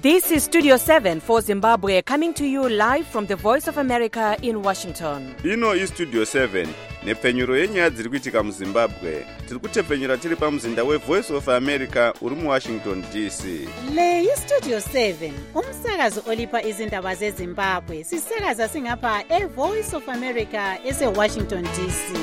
This is Studio 7 for Zimbabwe, coming to you live from the Voice of America in Washington. Ino is Studio 7 nepfenyuro yenyaya dziri kuitika muZimbabwe. Tiri kutepfenyura tiri pamuzinda weVoice of America uri muWashington DC. Le iStudio 7 umsakazo olipa izindaba zeZimbabwe. Sisakaza singapha eVoice of America eseWashington DC.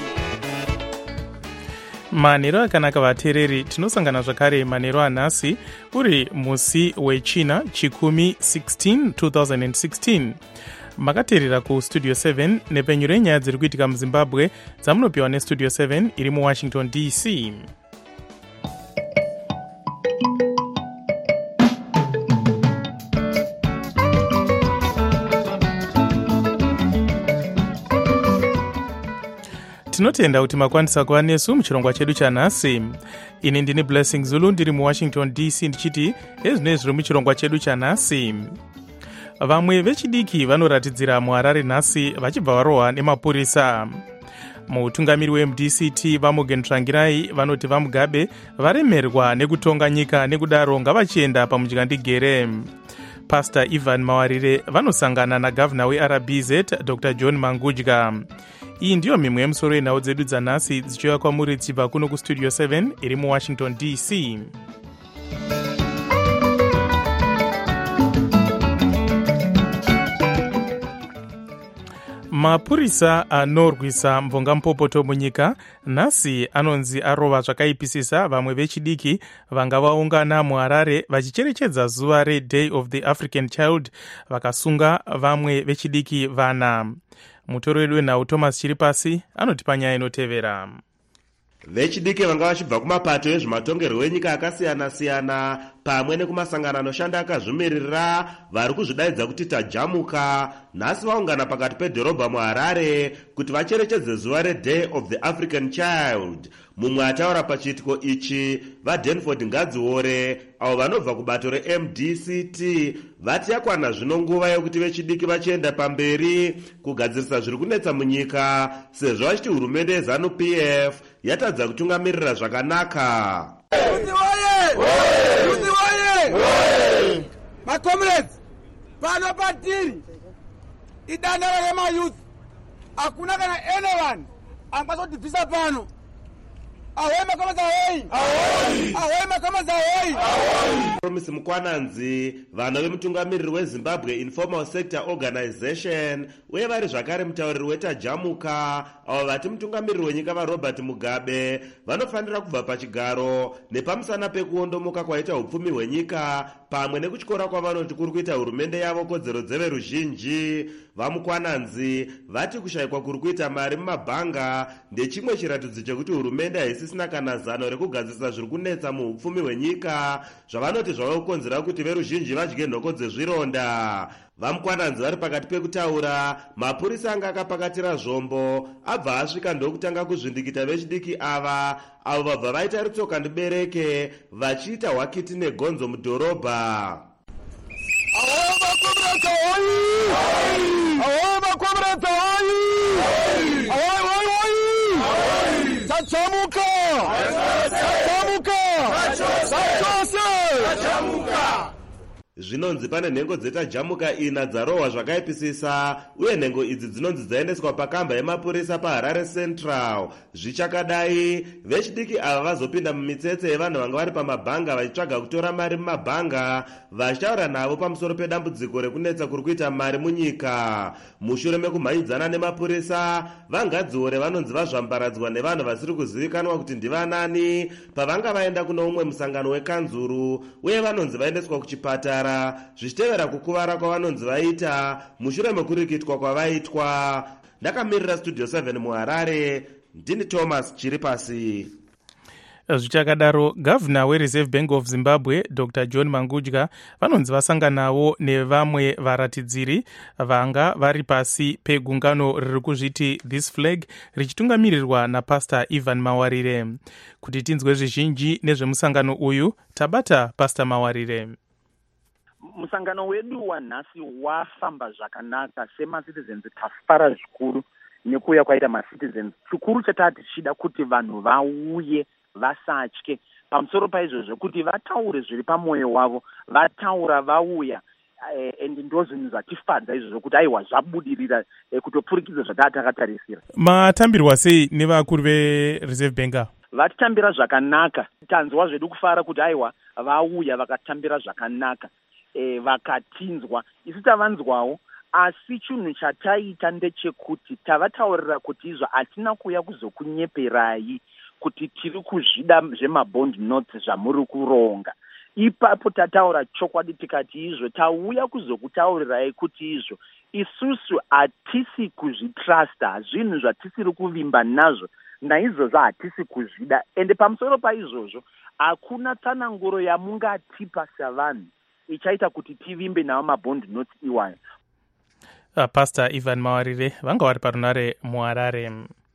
Manero akanaka vateereri, tinosangana zvakare manero anhasi uri musi wechina chikumi 16 2016. Makateerera kuStudio 7 nepfenyuro yenyaya dziri kuitika muZimbabwe dzamunopiwa neStudio 7 iri muWashington DC. Tinotenda kuti makwanisa kuva nesu muchirongwa chedu chanhasi. Ini ndini Blessing Zulu ndiri muWashington DC ndichiti ezvinoi zviri muchirongwa chedu chanhasi. Vamwe vechidiki vanoratidzira muHarare nhasi vachibva varohwa nemapurisa. Mutungamiri weMDCT Vamogen Tsvangirai vanoti vaMugabe varemerwa nekutonga nyika nekudaro ngavachienda pamudyandegere. Pastor Ivan Mawarire vanosangana naGavana weRBZ Dr. John Mangudya. Iyi ndiyo mimwe yemusoro yenhau dzedu dzanhasi dzichiuya kwamuri dzichibva kuno kuStudio 7 iri muWashington DC. Mapurisa anorwisa mvongamupopoto munyika nhasi anonzi arova zvakaipisisa vamwe vechidiki vanga vaungana muHarare vachicherechedza zuva reDay of the African Child vakasunga vamwe vechidiki vana. Mutoro wedu wenhau Thomas Chiripasi anotipa nyaya inotevera. Vechidiki vanga vachibva kumapato ezvematongerwo enyika akasiyana-siyana pamwe nekumasangano anoshanda akazvimirira vari kuzvidaidza kuti tajamuka nhasi vaungana pakati pedhorobha muHarare kuti vacherechedze zuva reDay of the African Child. Mumwe ataura pachiitiko ichi vaDenford Ngadziore avo vanobva kubato reMDCT vati yakwana zvino nguva yokuti vechidiki vachienda pamberi kugadzirisa zviri kunetsa munyika sezvo vachiti hurumende yeZANU-PF yatadza kutungamirira zvakanaka. Comrades, pano patiri idandara remayouth hakuna kana anyone angazodibvisa pano. Ahoy makama za hoy! Ahoy makama za hoy! Promise Mukwananzi vana vemutungamiriri weZimbabwe Informal Sector Organization uye vari zvakare mutauriri wetajamuka avo vati mutungamiriri wenyika vaRobert Mugabe vanofanira kubva pachigaro nepamusana pekuondomoka kwaita upfumi hwenyika pamwe nekutyora kwavanoti kuri kuita hurumende yavo kodzero dzeveruzhinji. VaMukwananzi vati kushayikwa kuri kuita mari mumabhanga ndechimwe chiratidzo chekuti hurumende haisisina kana zano rekugadzirisa zviri kunetsa muupfumi hwenyika zvavanoti zvava kukonzera kuti veruzhinji vadye nhoko dzezvironda. VaMukwananzi vari pakati pekutaura, mapurisa anga akapakatira zvombo abva asvika ndokutanga kuzvindikita vechidiki ava avo vabva vaita rutsoka ndibereke vachiita hwakiti negonzo mudhorobha. Zvinonzi pane nhengo dzetajamuka ina dzarohwa zvakaipisisa uye nhengo idzi dzinonzi dzaendeswa pakamba yemapurisa paHarare Central. Zvichakadai vechidiki ava vazopinda mumitsetse yevanhu vanga vari pamabhanga vachitsvaga kutora mari mumabhanga vachitaura navo pamusoro pedambudziko rekunetsa kuri kuita mari munyika. Mushure mekumhanyidzana nemapurisa, vaNgadziore vanonzi vazvambaradzwa nevanhu vasiri kuzivikanwa kuti ndivanani pavanga vaenda kuno umwe musangano wekanzuru uye vanonzi vaendeswa kuchipatara zvichitevera kukuvara kwavanonzi vaita mushure mekurikitwa kwavaitwa. Ndakamirira Studio 7 muHarare, ndini Thomas Chiripasi. Zvichakadaro, Gavana weReserve Bank of Zimbabwe Dr. John Mangudya vanonzi vasanganawo nevamwe varatidziri vanga vari pasi pegungano riri kuzviti This Flag richitungamirirwa naPastor Ivan Mawarire. Kuti tinzwe zvizhinji nezvemusangano uyu, tabata Pastor Mawarire. Musangano wedu wanhasi wafamba zvakanaka semacitizens tafara zvikuru nekuuya kwaita macitizens. Chikuru chatati tichida kuti vanhu vauye vasatye pamusoro paizvozvo kuti vataure zviri pamwoyo wavo, vataura vauya and ndo zvinhu zvatifadza izvozvo kuti aiwa zvabudirira kutopfurikidza zvatakatarisira. Matambirwa sei nevakuru veReserve Bank? Vatitambira zvakanaka, tanzwa zvedu kufara kuti aiwa vauya vakatambira zvakanaka, vakatinzwa, isu tavanzwawo. Asi chinhu chataita ndechekuti tavataurira kuti izvo hatina kuuya kuzokunyeperai kuti tiri kuzvida zvemabond notes zvamuri kuronga. Ipapo tataura chokwadi tikati izvo tauya kuzokutaurirai kuti izvo isusu hatisi kuzvitrusta, zvinhu zvatisiri kuvimba nazvo, naizvozvo hatisi kuzvida. Ende pamusoro paizvozvo hakuna tsananguro yamungatipa savanhu ichaita kuti tivimbe nawo mabond notes iwayo. Pastor Ivan Mawarire vanga vari parunare muHarare.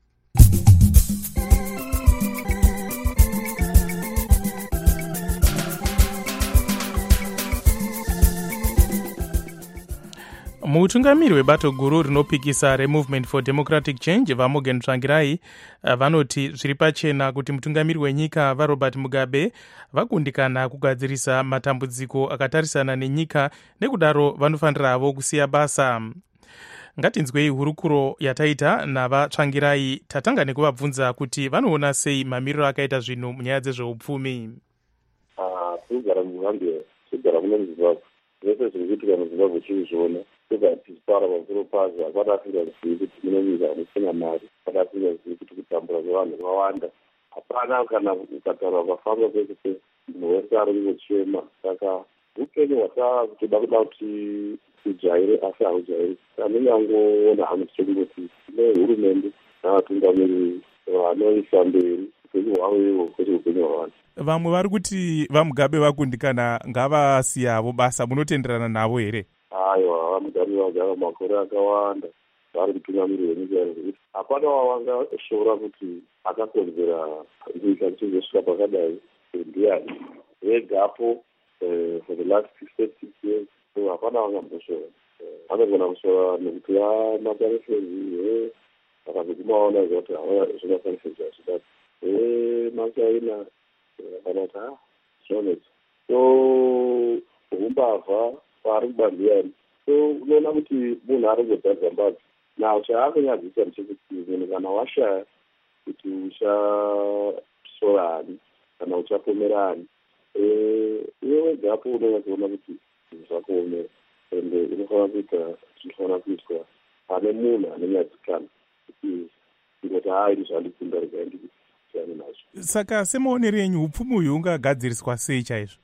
Mutungamiri webato guru rinopikisa reMovement for Democratic Change vaMorgan Tsvangirai vanoti zviri pachena kuti mutungamiri wenyika vaRobert Mugabe vakundikana kugadzirisa matambudziko akatarisana nenyika, nekudaro vanofaniravo kusiya basa. Ngatinzwei hurukuro yataita navaTsvangirai tatanga nekuvabvunza kuti vanoona sei mamiriro akaita zvinhu munyaya dzezveupfumi. Kugara muZambia, kugara mune Zimbabwe, zvese zviri kuitika muZimbabwe chizviona, tisipara pamusoro pazvo. Hapana asingazivi kuti mune nyika musina mari, hapana asingazivi kuti kutambura kwevanhu kwawanda. Hapana kana ukataura ukafamba pese munhu wese ari kungochema. Saka upenyu hwatakutoda kuda kuti ujaire asi haujairi. Anonyangoona hano tichingoti nehurumende navatungamiri vanoisa mberi upenyu hwavo ivo kwete upenyu hwavanhu. Vamwe vari kuti vaMugabe vakundikana ngavasiyavo basa, munotenderana navo here? Aiwa, vaMugabe vagara makore akawanda vari mutungamiri wenyika yekuti hapana wavangashora kuti akakonzera nyika tichizosvika pakadai ndiani vegapo for the last 36 years. So hapana vangamboshora. Vanogona kushora nekuti vamatarifezi vakazokumaona kuti zvimatarifezi achidati machaina kana kuti zvonetsa. So umbavha vari kubandiyani. So unoona kuti munhu ari kudzadza mbadzi. Now chaakonyadzisa ndechekuti munhu kana washaya kuti uchashorani kana uchapomerani, iwe wegapo unonyatsoona kuti zvakuomera, ende unofanira kuita zvinofanira kuitwa pane munhu anonyadzikana kuti ingoti ini zvandikunda rega ndikutiane nazvo. Saka semaonero enyu upfumi uyu ungagadziriswa sei chaizvo?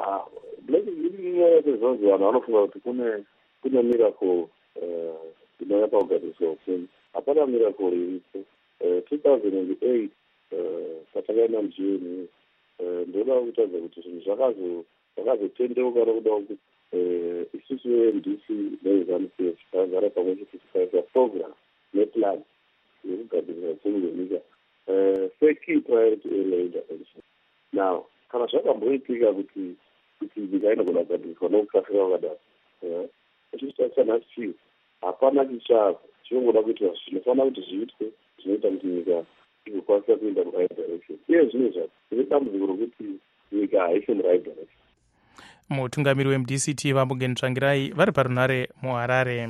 Sezvonzi vanhu vanofunga kuti kune miracle inouya pakugadziriswa upfumi. Hapana miracle iripo. 2008 patakaenda mujini ndoda kutaridza kuti zvinhu zvakazotendeuka nokuda kuti isusu MDC neZANU-PF takagara pamwe chete tikaita program neplan yekugadzirisa upfumi hwenyika sekey priority area intervention. Now kana zvakamboitika kuti nyika inogona kugadziriswa nokukasira kwakadaro, echitasanasiyo hapana chichava chinongoda kuitwa zvinofanira kuti zviitwe zvinoita kuti nyika igokwanisa kuenda muright direction. Uye zvine zvacho tine dambudziko rokuti nyika haisi muright direction. Mutungamiri weMDCT vaMorgan Tsvangirai vari parunare muHarare.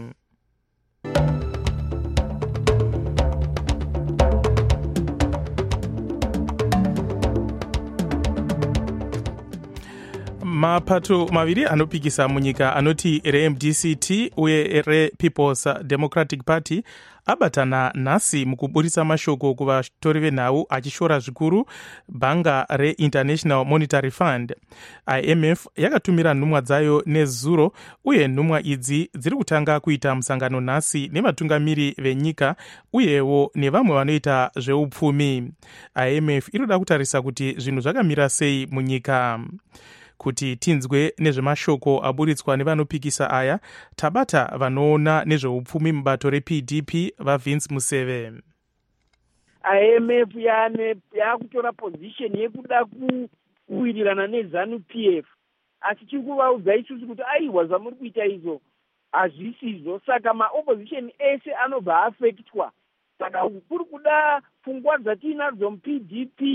Mapato maviri anopikisa munyika anoti reMDCT uye rePeople's Democratic Party abatana nhasi mukuburisa mashoko kuvatori venhau achishora zvikuru bhanga reInternational Monetary Fund. IMF yakatumira nhumwa dzayo nezuro, uye nhumwa idzi dziri kutanga kuita musangano nhasi nevatungamiri venyika uyewo nevamwe vanoita zveupfumi. IMF inoda kutarisa kuti zvinhu zvakamira sei munyika. Kuti tinzwe nezvemashoko aburitswa nevanopikisa aya, tabata vanoona nezveupfumi mubato rePDP vaVince Museve. IMF yakutora position yekuda kuwirirana neZANU-PF, asi chiri kuvaudza isusu kuti aiwa zvamuri kuita izvo hazvisizvo. Saka maopposition ese anobva afektwa. Saka kuri kuda pfungwa dzatinadzo muPDP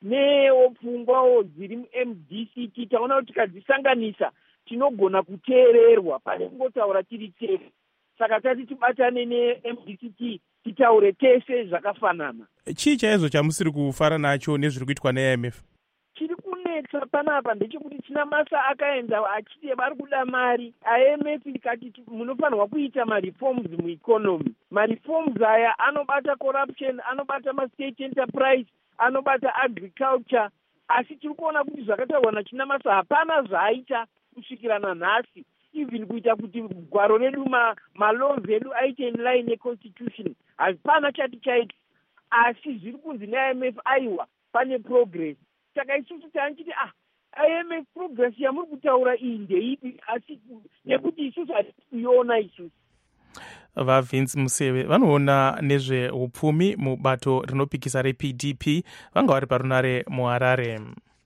newo pfungwawo dziri muMDCT taona kuti tikadzisanganisa tinogona kuteererwa pane kungotaura tiri tese. Saka tati tibatane neMDCT titaure tese zvakafanana. Chii chaizvo chamusiri kufara nacho nezviri kuitwa neIMF? Chiri kunetsa panapa ndechekuti tina masa akaenda achiti vari kuda mari. IMF ikati munofanirwa kuita mareforms mueconomy. Mareforms aya anobata corruption, anobata mastate enterprise, anobata agriculture. Asi tiri kuona kuti zvakataurwa nachina masa hapana zvaaita kusvikira nanhasi. Even kuita kuti gwaro redu malaws edu aite in line neconstitution hapana chati chaita. Asi zviri kunzi neIMF aiwa pane progress. Saka isusu tanchiti IMF progress yamuri kutaura iyi ndeipi, asi nekuti isusu hatisi kuiona isusu. VaVince Museve vanoona nezveupfumi mubato rinopikisa rePDP vanga vari parunare muHarare.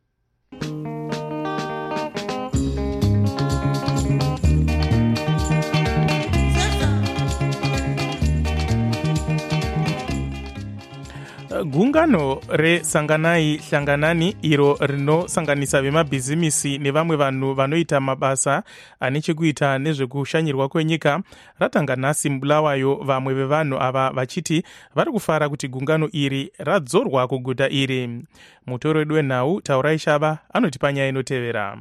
Gungano reSanganai Hlanganani iro rinosanganisa vemabhizimisi nevamwe vanhu vanoita mabasa ane chekuita nezvekushanyirwa kwenyika ratanga nhasi muBulawayo, vamwe vevanhu ava vachiti vari kufara kuti gungano iri radzorwa kuguta iri. Mutoro wedu wenhau Taurai Shava anotipa nyaya inotevera.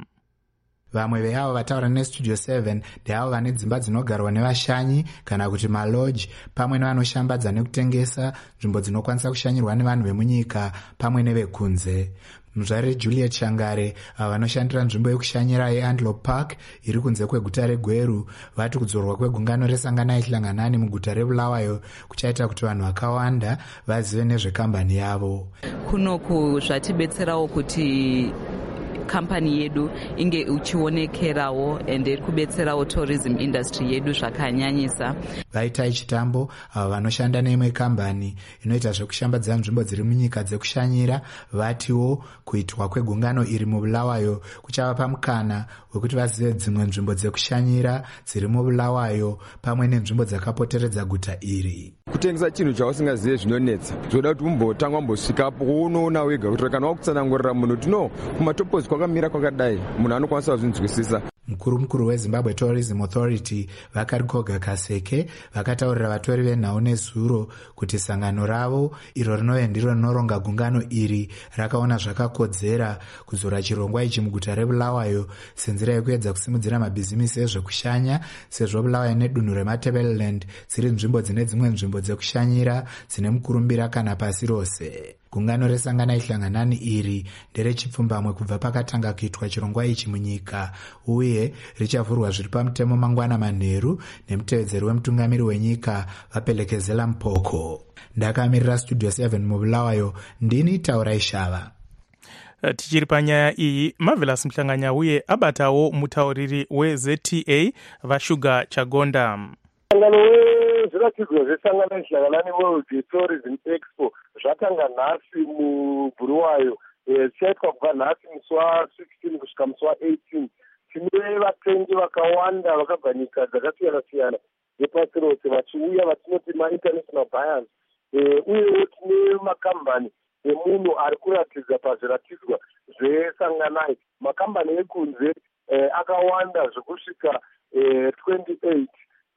Vamwe veavo vataura neStudio 7 ndeavo vane dzimba dzinogarwa nevashanyi kana kuti malodge, pamwe nevanoshambadza nekutengesa nzvimbo dzinokwanisa kushanyirwa nevanhu vemunyika pamwe nevekunze. Muzvare Juliet Shangare avo vanoshandira nzvimbo yekushanyira yeAntelope Park iri kunze kweguta reGweru vati kudzorwa kwegungano reSanganai Hlanganani muguta reBulawayo kuchaita kuti vanhu vakawanda vazive nezvekambani yavo. Kunoku zvatibetserawo kuti kampani yedu inge uchionekerawo ende kubetserawo tourism industry yedu zvakanyanyisa. Vaitai Chitambo avo vanoshanda neimwe kambani inoita zvekushambadza nzvimbo dziri munyika dzekushanyira vatiwo kuitwa kwegungano iri muBulawayo kuchavapa mukana wekuti vazive dzimwe nzvimbo dzekushanyira dziri muBulawayo pamwe nenzvimbo dzakapoteredza guta iri. Kutengesa chinhu chausingazive zvinonetsa, zvoda kuti umbotanga wambosvikapo unoona wega kuti kana wakutsanangurira munhu tino kumatopozi kwakamira kwakadai munhu anokwanisa kuzvinzwisisa. Mukuru weZimbabwe Tourism Authority Vakarikoga Kaseke vakataurira vatori venhau nezuro kuti sangano ravo iro rinove ndiro rinoronga gungano iri rakaona zvakakodzera kuzora chirongwa ichi muguta reBulawayo senzira yekuedza kusimudzira mabhizimisi ezvekushanya, sezvo Bulawayo nedunhu reMatabeleland dziri nzvimbo dzine dzimwe nzvimbo dzekushanyira dzine mukurumbira kana pasi rose. Gungano reSanganai Hlanganani iri nderechipfumbamwe kubva pakatanga kuitwa chirongwa ichi munyika, uye richavhurwa zviri pamutemo mangwana manheru nemutevedzeri wemutungamiri wenyika Vapelekezela Mpoko. Ndakamirira Studio 7 muBulawayo, ndini Taurai Shava. Tichiri panyaya iyi, Marvelous Mhlanganya uye abatawo mutauriri weZTA vaShuga Chagonda. Sangano wezviratidzwa zveSanganai Hlanganani World Tourism Expo zvatanga nhasi muBulawayo, zvichaitwa kubva nhasi musi wa16 kusvika musi wa18. Tine vatengi vakawanda vakabva nyika dzakasiyana siyana dzepasi rose vachiuya vatinoti ma-international buyers, uyewo tine makambani emunhu ari kuratidza pazviratidzwa zveSanganai. Makambani ekunze akawanda zvekusvika 28.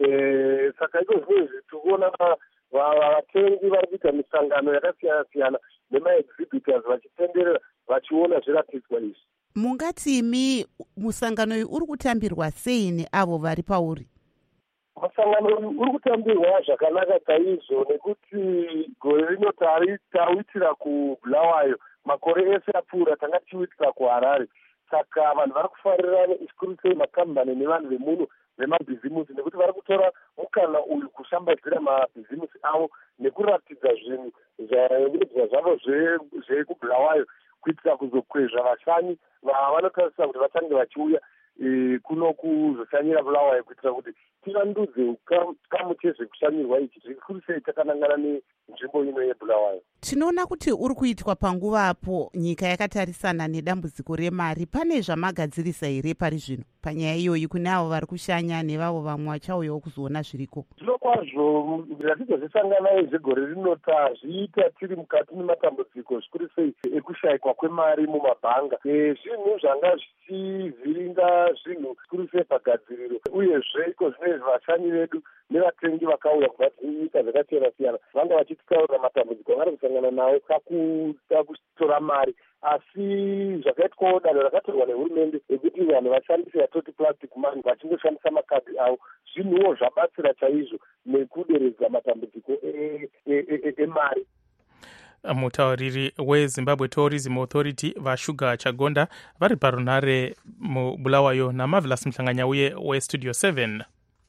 Saka iko zvinezvi tikuona vatengi vari kuita misangano yakasiyana siyana nemaexhibitors vachitenderera vachiona zviratidzwa izvi. Mungatimi musangano uyu uri kutambirwa sei neavo vari pauri? Musangano uyu uri kutambirwa zvakanaka chaizvo nekuti gore rino tauitira kuBulawayo, makore ese apfuura tanga tiuitira kuHarare. Saka vanhu vari kufarira zvikuru sei makambani nevanhu vemunhu vemabhizimisi nekuti vari kutora mukana uyu kushambadzira mabhizimisi avo nekuratidza zvinhu zvavo zvekuBulawayo kuitira kuzokwezva vashanyi vanotarisira kuti vatange vachiuya kuno kuzoshanyira Bulawayo kuitira kuti tivandudze chikamu chezvekushanyirwa ichi. Zvikuru sei takanangana nzvimbo ino yeBulawayo. Tinoona kuti uri kuitwa panguvapo nyika yakatarisana nedambudziko remari. Pane zvamagadzirisa here pari zvino panyaya iyoyi kune avo vari kushanya nevavo vamwe vachauyawo kuzoona zviriko? Zvino kwazvo zvatizozvisangana zvegore rinota zviita tiri mukati mematambudziko zvikuru sei ekushayikwa kwemari mumabhanga. Zvinhu zvanga zvichivhiringa zvinhu zvikuru sei pagadziriro, uyezve iko zvinezvi vashanyi vedu nevatengi vakauya kubva nyika dzakasiyana-siyana vanga vachititaurira matambudziko avari kusangana nawo pakuda kutora mari. Asi zvakaitwawo danho rakatorwa nehurumende rekuti vanhu vashandise yatoti plastic money vachingoshandisa makadhi avo, zvinhuwo zvabatsira chaizvo nekuderedza matambudziko emari. Mutauriri weZimbabwe Tourism Authority vaShuga Chagonda vari parunhare muBulawayo naMarvelous Mhlanganyauye weStudio 7.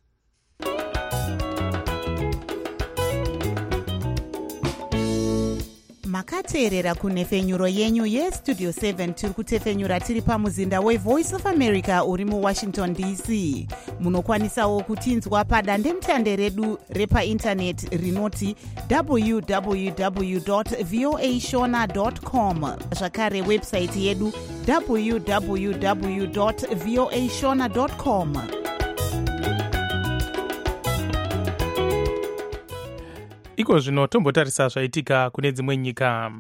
Makateerera kunhefenyuro yenyu yeStudio 7. Tiri kutefenyura tiri pamuzinda weVoice of America uri muWashington DC. Munokwanisawo kutinzwa padandemutande redu repaindaneti rinoti www.voashona.com, zvakare website yedu www.voashona.com. Iko zvino tombotarisa zvaitika kune dzimwe nyika.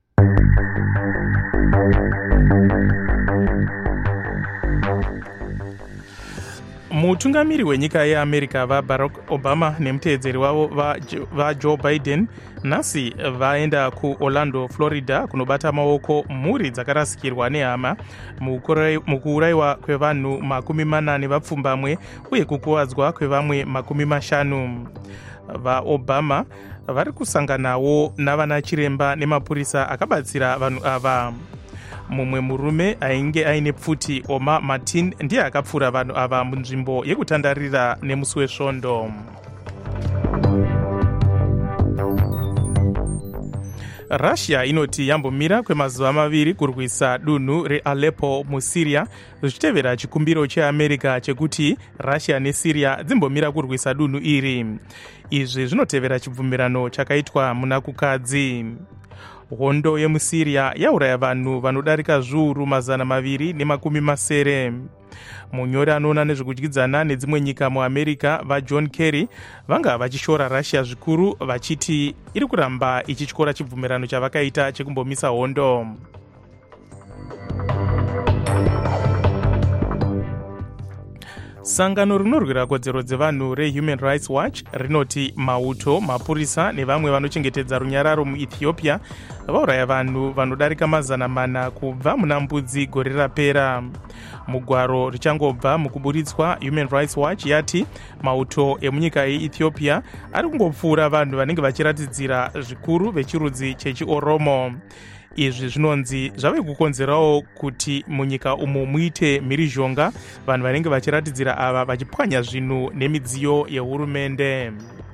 Mutungamiri wenyika yeAmerica vaBarack Obama nemuteedzeri wavo vaJoe Biden nhasi vaenda kuOrlando, Florida kunobata maoko mhuri dzakarasikirwa nehama mukuurayiwa kwevanhu 40 vapfumbamwe uye kukuwadzwa kwevamwe 50. VaObama vari kusanganawo navana chiremba nemapurisa akabatsira vanhu ava. Mumwe murume ainge aine pfuti, Omar Martin, ndiye akapfura vanhu ava munzvimbo yekutandarira nemusi wesvondo. Russia inoti yambomira kwemazuva 2 kurwisa dunhu reAleppo muSyria, zvichitevera chikumbiro cheAmerica chekuti Russia neSyria dzimbomira kurwisa dunhu iri. Izvi zvinotevera chibvumirano chakaitwa muna kukadzi. Hondo yemuSyria yauraya vanhu vanodarika zviuru 270. Munyori anoona nezvekudyidzana nedzimwe nyika muAmerica vaJohn Kerry vanga vachishora Russia zvikuru vachiti iri kuramba ichityora chibvumirano chavakaita chekumbomisa hondo. Sangano rinorwira kodzero dzevanhu reHuman Rights Watch rinoti mauto, mapurisa nevamwe vanochengetedza runyararo muEthiopia vauraya vanhu vanodarika 400 kubva muna Mbudzi gore rapera. Mugwaro richangobva mukuburitswa, Human Rights Watch yati mauto emunyika yeEthiopia ari kungopfuura vanhu vanenge vachiratidzira zvikuru vechirudzi chechiOromo. Izvi zvinonzi zvave kukonzerawo kuti munyika umu muite mhirizhonga, vanhu vanenge vachiratidzira ava vachipwanya zvinhu nemidziyo yehurumende.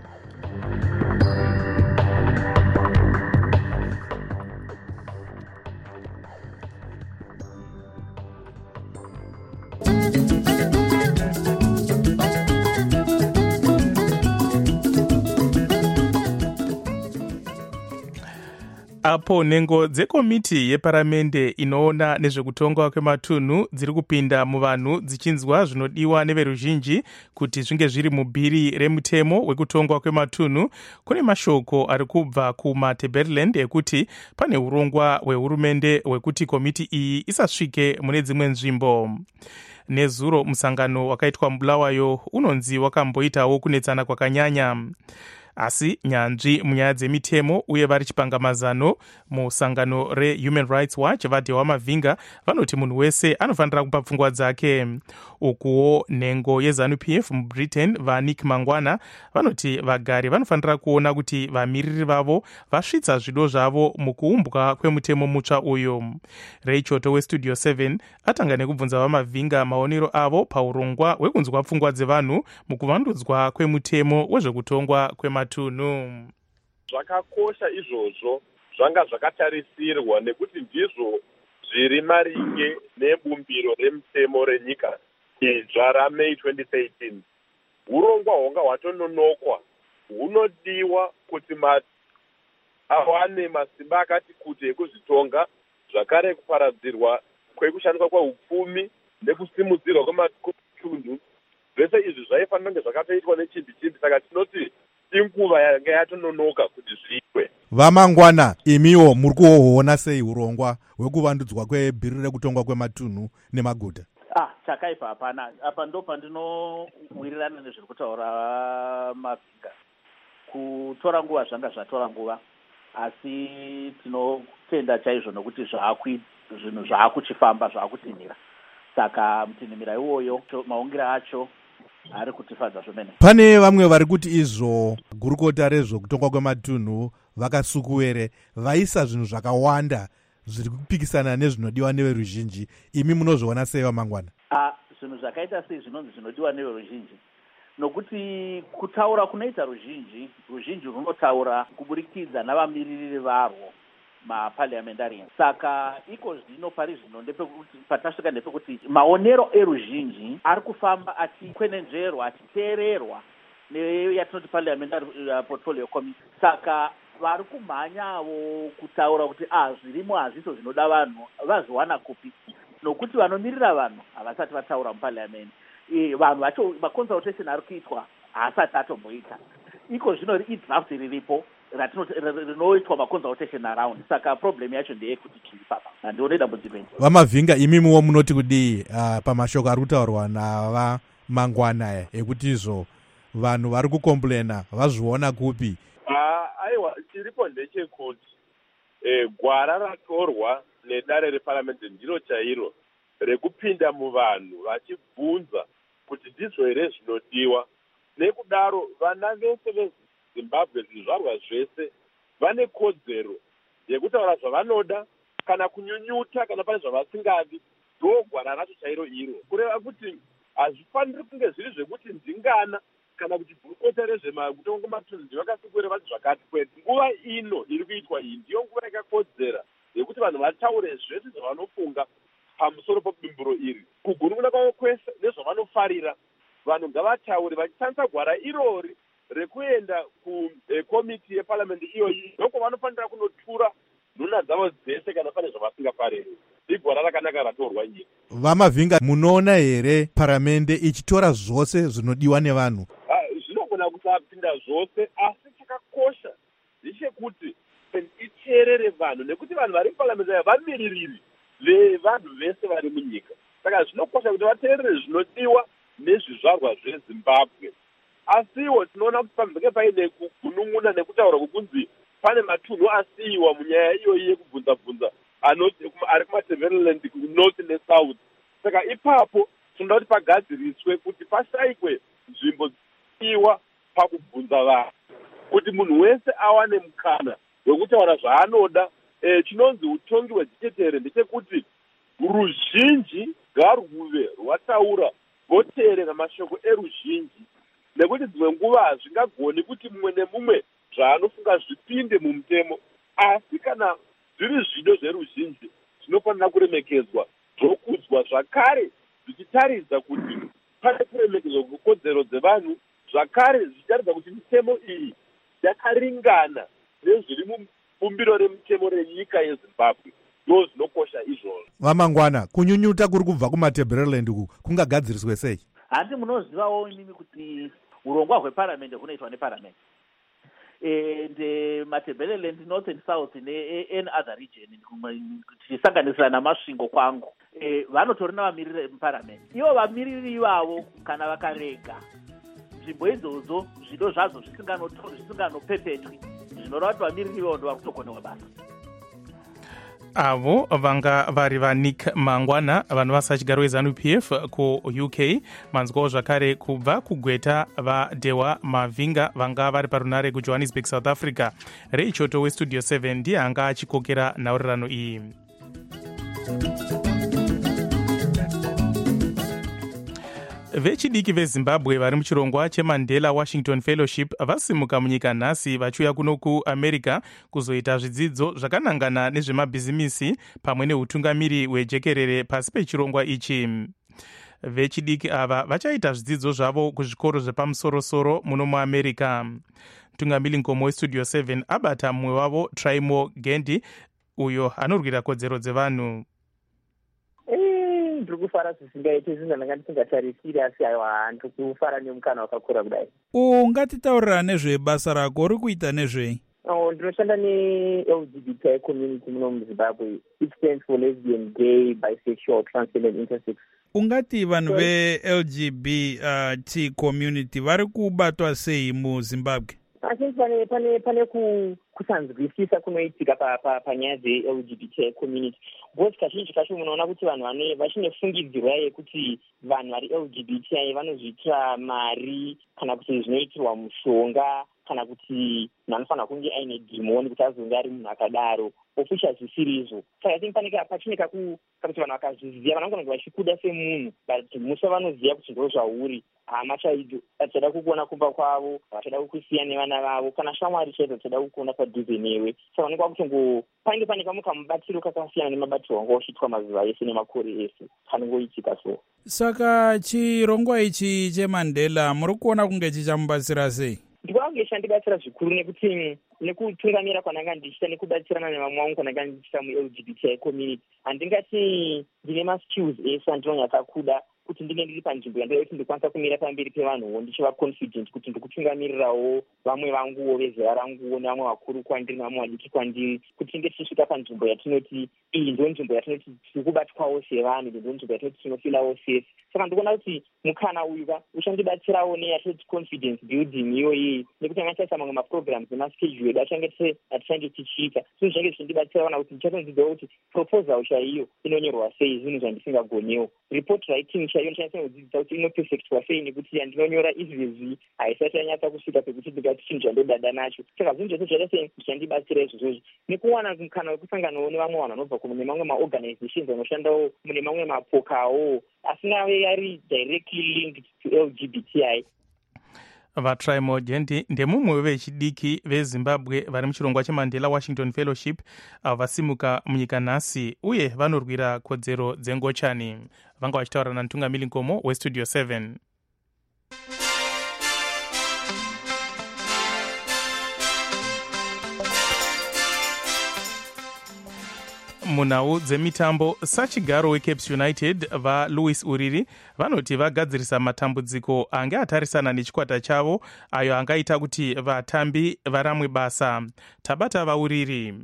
Apo nhengo dzekomiti yeparamende inoona nezvekutongwa kwematunhu dziri kupinda muvanhu dzichinzwa zvinodiwa neveruzhinji kuti zvinge zviri mubhiri remutemo wekutongwa kwematunhu, kune mashoko ari kubva kumaTebeleland ekuti pane urongwa hwehurumende hwekuti komiti iyi isasvike mune dzimwe nzvimbo. Nezuro musangano wakaitwa muBulawayo unonzi wakamboitawo kunetsana kwakanyanya. Asi nyanzvi munyaya dzemitemo uye vari chipangamazano musangano reHuman Rights Watch vaDewa Mavhinga vanoti munhu wese anofanira kupa pfungwa dzake. Ukuwo nhengo yeZANU-PF muBritain vaNick Mangwana vanoti vagari vanofanira kuona kuti vamiriri vavo vasvitsa zvido zvavo mukuumbwa kwemutemo mutsva uyu. Reichoto weStudio 7 atanga nekubvunza vaMavhinga maonero avo paurongwa hwekunzwa pfungwa dzevanhu mukuvandudzwa kwemutemo wezvekutongwa kwematunhu. Zvakakosha izvozvo zvanga zvakatarisirwa nekuti ndizvo zviri maringe nebumbiro remutemo renyika idzva raMay 2013. Urongwa hwanga hwatononokwa hunodiwa kuti awane masimba akati kuti ekuzvitonga, zvakare kuparadzirwa kwekushandiswa kweupfumi nekusimudzirwa kwematunhu. Zvese izvi zvaifanira kunge zvakatoitwa nechimbi-chimbi, saka tinoti inguva yanga yatononoka kuti zviitwe. Vamangwana, imiwo muri kuona sei urongwa hwekuvandudzwa kwebhiri rekutongwa kwematunhu nemaguta? Chakaipa hapana. Apa ndo pandinowirirana nezviri kutaura Mavhinga. Kutora nguva zvanga zvatora nguva, asi tinotenda chaizvo nokuti zvinhu zvaakuchifamba, zvaakutinhira. Saka mutinhimira iwoyo maungira acho ari kutifadza zvemene. Pane vamwe vari kuti izvo gurukota rezvokutongwa kwematunhu vakasukuwere vaisa zvinhu zvakawanda zviri kupikisana nezvinodiwa neveruzhinji. Imi munozviona sei Vamangwana? Zvinhu zvakaita sei zvinonzi zvinodiwa neveruzhinji? Nokuti kutaura kunoita ruzhinji runotaura kuburikidza navamiriri varwo maparliamentarians. Saka iko zvino pari zvino patasvika ndepekuti maonero eruzhinji ari kufamba achikwenenzverwa, achiteererwa neyatinoti parliamentary portfolio committee. Saka vari kumhanyavo kutaura kuti zvirimo hazviso zvinoda vanhu vazviwana kupi, nokuti vanomirira vanhu havasati vataura muparliament. Vanhu vacho maconsultation ari kuitwa haasati atomboita. Iko zvino idraft riripo rinoitwa maconsultation around. Saka problem yacho ndeyekuti chiri papa, handione dambudziko. Vamavhinga, imimiwo munoti kudii pamashoko ari kutaurwa navamangwana ekuti izvo vanhu vari kukomplaina vazviona kupi? Aiwa, chiripo ndechekuti gwara ratorwa nedare reparamende ndiro chairo rekupinda muvanhu vachibvunza kuti ndizvo here zvinodiwa. Nekudaro vana vese veZimbabwe, zvizvarwa zvese, vane kodzero yekutaura zvavanoda kana kunyunyuta kana pane zvavasingadi. Ndo gwara racho chairo iro, kureva kuti hazvifaniri kunge zviri zvekuti ndingana kana kuti gurukota rezvekutongwa kwematunhu ndivakasukuwere vati zvakati kwete. Nguva ino iri kuitwa iyi ndiyo nguva yakakodzera yekuti vanhu vataure zvese zvavanofunga pamusoro pebimburo iri, kugunun'una kwavo kwese nezvavanofarira. Vanhu ngavataure vachishandisa gwara irori rekuenda kukomiti yeparliament iyoyi, ndoko vanofanira kunotura nhuna dzavo dzese kana pane zvavasingafariri. Igwara rakanaka ratorwa nyika. Vamavhinga, munoona here paramende ichitora zvose zvinodiwa nevanhu? Zvinogona kusapinda zvose, asi chakakosha ndechekuti iteerere vanhu, nekuti vanhu vari muparliament vamiririri vevanhu vese vari munyika. Saka zvinokosha kuti vateerere zvinodiwa nezvizvarwa zveZimbabwe. Asiwo tinoona kuti pambenge paine kugunun'una nekutaura kukunzi pane matunhu asiyiwa munyaya iyoyi yekubvunza-bvunza ari kumaTebeleland north nesouth. Saka ipapo tinoda kuti pagadziriswe kuti pashayikwe nzvimbo dzisiyiwa pakubvunza vanhu, kuti munhu wese awane mukana wekutaura zvaanoda. Chinonzi utongi hwedzitetere ndechekuti ruzhinji ngarwuve rwataura rwoteerera mashoko eruzhinji, nekuti dzimwe nguva hazvingagoni kuti mumwe nemumwe zvaanofunga zvipinde mumutemo. Asi kana zviri zvido zveruzhinji zvinofanira kuremekedzwa, zvokudzwa zvakare zvichitaridza kuti pane kuremekedzwa kwekodzero dzevanhu, zvakare zvichitaridza kuti mitemo iyi yakaringana nezviri mubumbiro remutemo renyika yeZimbabwe. Ndo zvinokosha izvozvo. Vamangwana, kunyunyuta kuri kubva kumaTebeleland uku kungagadziriswe sei? Handi munozivawo inini kuti urongwa hweparamende hunoitwa neparamende. NdeMaTebeleland north and south ne other region tichisanganisira namasvingo kwangu, vanotori navamiriri muparamende. Ivo vamiriri ivavo kana vakarega nzvimbo idzodzo zvido zvazvo zvisinganopepetwi, zvinoreva kuti vamiriri ivavo ndo vari kutokonewa basa. Avo vanga vari vaNick Mangwana vanovasa chigaro weZANU-PF kuUK, manzwawo zvakare kubva kugweta vaDewa Mavhinga vanga vari parunare kuJohannesburg, South Africa. Ray Choto weStudio 7 ndiye anga achikokera nhaurirano iyi. Vechidiki veZimbabwe vari muchirongwa cheMandela Washington Fellowship vasimuka munyika nhasi vachiuya kuno kuAmerica kuzoita zvidzidzo zvakanangana nezvemabhizimisi pamwe neutungamiri hwejekerere pasi pechirongwa ichi. Vechidiki ava vachaita zvidzidzo zvavo kuzvikoro zvepamusoro-soro muno muAmerica. mtungamiri nkomo westudio 7 abata mumwe wavo Traimo Gendi uyo anorwira kodzero dzevanhu. Ndiri kufara zvisingaite zvinhu zvandanga ndisingatarisiri, asi aiwa ndiri kufara nemukana wakakura kudai. Ungatitaurira nezvebasa rako, uri kuita nezvei? Ndinoshanda ne-LGBTI community muno muZimbabwe. It stands for lesbian, gay, bisexual, transgender and intersex. Ungati vanhu ve-LGBT community vari kubatwa sei muZimbabwe? I think pane kusanzwisisa kunoitika panyaya dze-LGBTI community. Because kazhinji kacho munoona kuti vanhu vachine fungidzirwa yekuti vanhu vari LGBTI vanozviitira mari kana kuti zvinoitirwa mushonga kana kuti anofanira kunge aine dhimoni kuti azonge ari munhu akadaro, ofisha zvisiri izvo. Saka I think pachine kakuti vanhu vakazviziva vanogona kuti vachikuda semunhu, but musa vanoziva kuti ndo zvauri, hama chaidzo vachada kukuona kumba kwavo, vachada kukusiya nevana vavo, kana shamwari chaidzo vachada kukuona padhuze newe. Saka onekwa kuti pane kamwe kamubatsiro kakasiyana nemabatsiro wanga uchitwa mazuva ese nemakore ese kanongoitika so. Saka chirongwa ichi cheMandela muri kuona kunge chichamubatsira sei? Ndikwange chandibatsira zvikuru nekuti nekutungamira kwananga ndichita nekubatsirana nevamwe vangu kwananga ndichita mu-LGBTI community. Handingati ndine maskills ese andinonyatsa kuda kuti ndinge ndiri panzvimbo yandoti ndikwanisa kumira pamberi pevanhuwo ndichiva confident kuti ndikutungamirirawo vamwe vanguwo vezera ranguwo nevamwe vakuru kwandiri nevamwe vadiki kwandiri, kuti tinge tichisvika panzvimbo yatinoti iyi ndo nzvimbo yatinoti tiri kubatwawo sevanhu, ndo nzvimbo yatinoti tinofilawo safe. Saka ndikuona kuti mukana uyu uchandibatsirawo neyatinoti confidence building iyoyi, nekuti angachaisa mamwe maprograms nemaschedule edu atichange tichiita zvinhu zvange zvichindibatsira vana kuti ndichatonzidzwa kuti proposal chaiyo inonyorwa sei, zvinhu zvandisingagonewo, report writing chaiyo ndichanodzidzisa kuti inoperfectwa sei, nekuti yandinonyora izvezvi haisati yanyatsa kusvika pekuti ndingati chinhu chandodada nacho. Saka zvinhu zvese zvakaise zvichandibatsira izvozvo, nekuwana mukana wekusanganawo nevamwe vanhu vanobva kune mamwe maorganizations anoshandawo mune mamwe mapokawo asingave ari directly linked to LGBTI. vaTraimo Gendi ndemumwe vechidiki veZimbabwe vari muchirongwa cheMandela Washington Fellowship vasimuka munyika nhasi uye vanorwira kodzero dzengochani. Vanga vachitaura naMtungamiri nkomo westudio 7. munhau dzemitambo sachigaro weCapes United vaLouis Uriri vanoti vagadzirisa matambudziko ange atarisana nechikwata chavo ayo angaita kuti vatambi varamwe basa. Tabata vaUriri.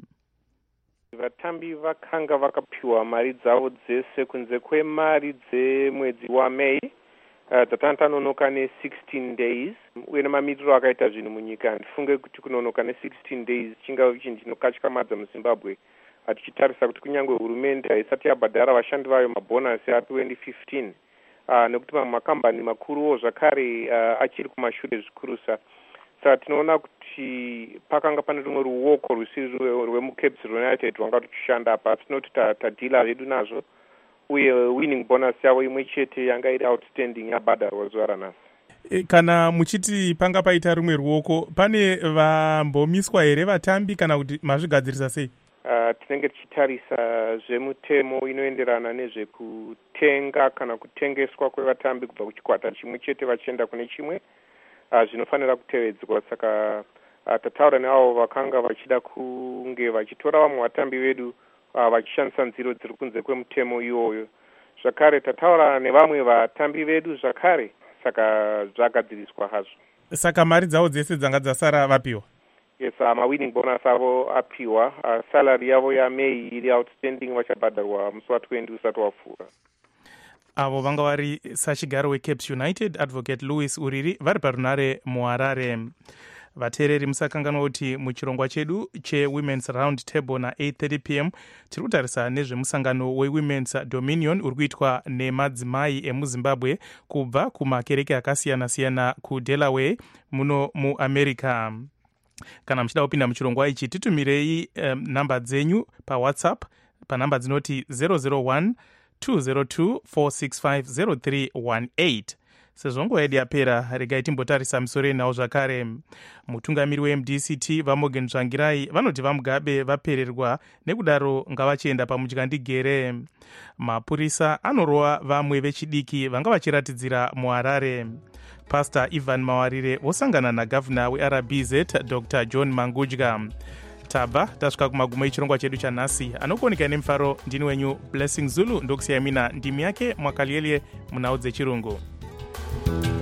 Vatambi vakanga vakapiwa mari dzavo dzese kunze kwemari dzemwedzi waMei dzatanonoka ne16 days uye nemamiriro akaita zvinhu munyika. Ndifunge kuti kunonoka ne16 days chingava chinhu chinokatyamadza muZimbabwe, tichitarisa kuti kunyange hurumende haisati yabhadhara vashandi vayo mabhonasi a2015 nekuti mamwe makambani makuruwo zvakare achiri kumashure zvikurusa. Saka tinoona kuti pakanga pane rumwe ruoko rusiri rwemuCapes United rwanga tuchishanda apa, tinoti tadhila zvedu nazvo uye winning bonus yavo imwe chete yanga iri outstanding yabhadharwa zuva ranhasi. Kana muchiti panga paita rumwe ruoko, pane vambomiswa here vatambi kana kuti mazvigadzirisa sei? Tinenge tichitarisa zvemutemo inoenderana nezvekutenga kana kutengeswa kwevatambi kubva kuchikwata chimwe chete vachienda kune chimwe zvinofanira kutevedzwa. Saka tataura neavo vakanga vachida kunge vachitora vamwe vatambi vedu vachishandisa nziro dziri kunze kwemutemo iwoyo. Zvakare tataura nevamwe vatambi vedu zvakare, saka zvagadziriswa hazvo. Saka mari dzavo dzese dzanga dzasara vapiwa? Yes, mawinning bonus avo apiwa. Salary yavo yaMei iri outstanding vachabhadharwa musi wa20 usati wapfuura. Avo vanga vari sachigaro weCapes United Advocate Louis Uriri vari parunare muHarare. Vateereri musakanganwa kuti muchirongwa chedu cheWomen's Round Table na8:30 p.m. tiri kutarisa nezvemusangano weWomen's Dominion uri kuitwa nemadzimai emuZimbabwe kubva kumakereke akasiyana-siyana kuDelaware muno muAmerica. Kana muchida kupinda muchirongwa ichi titumirei namba dzenyu paWhatsApp panamba dzinoti 001 202 465 0318 sezvo nguva yedu yapera regai timbotarisa misoro enhau zvakare. Mutungamiri weMDCT Vamogen Tsvangirai vanoti vaMugabe vapererwa, nekudaro ngavachienda pamudyandigere. Mapurisa anorova vamwe vechidiki vanga vachiratidzira muHarare. Pastor Ivan Mawarire vosangana nagavhuna weRBZ Dr. John Mangudya. Tabva tasvika kumagumo echirongwa chedu chanhasi. Anokuoneka nemufaro ndini wenyu Blessing Zulu, ndokusiyai mina ndimi yake Mwakalielye munhau dzechirungu.